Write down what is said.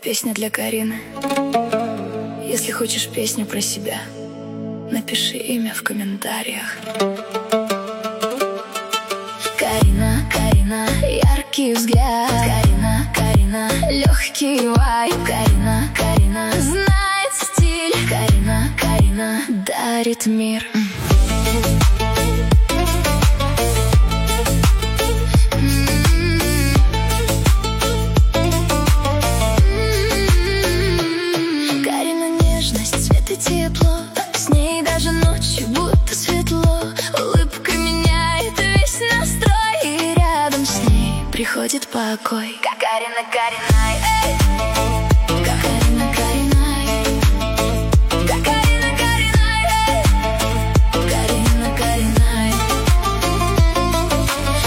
песня для Карины. Если хочешь песню про себя, напиши имя в комментариях. Карина, Карина, яркий взгляд. Карина, Карина, легкий вайб. Карина, Карина, знает стиль. Карина, Карина, дарит мир. Карина нежность, свет и тепло. С ней даже ночью будто светло. Улыбка меняет весь настрой, и рядом с ней приходит покой. Как Карина, Карина, эй.